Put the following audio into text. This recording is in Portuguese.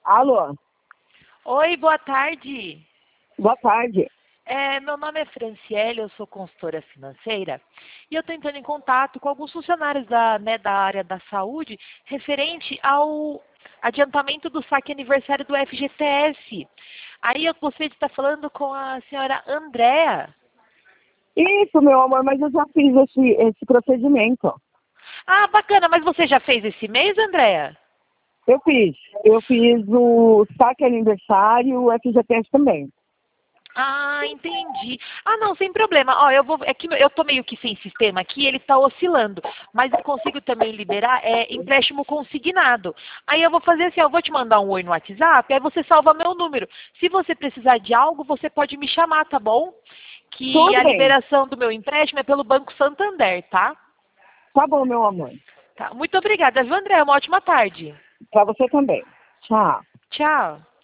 Alô, Oi, boa tarde. boa tarde. Meu nome é Franciele, eu sou consultora financeira e eu estou entrando em contato com alguns funcionários da área da saúde referente ao adiantamento do saque aniversário do FGTS. Aí eu gostaria de estar falando com a senhora Andréa. Isso, meu amor, mas eu já fiz esse procedimento. Ah, bacana, mas você já fez esse mês, Andréa? Eu fiz o saque aniversário, o FGTS também. Ah, entendi. Ah, não, sem problema. Ó, é que eu tô meio que sem sistema aqui, ele está oscilando, mas eu consigo também liberar empréstimo consignado. Aí eu vou fazer assim, eu vou te mandar um oi no WhatsApp, aí você salva meu número. Se você precisar de algo, você pode me chamar, tá bom? Que Tudo a bem. liberação do meu empréstimo é pelo Banco Santander, tá? Tá bom, meu amor. Tá. Muito obrigada, viu, André? Uma ótima tarde. Pra você também. Tchau. Tchau.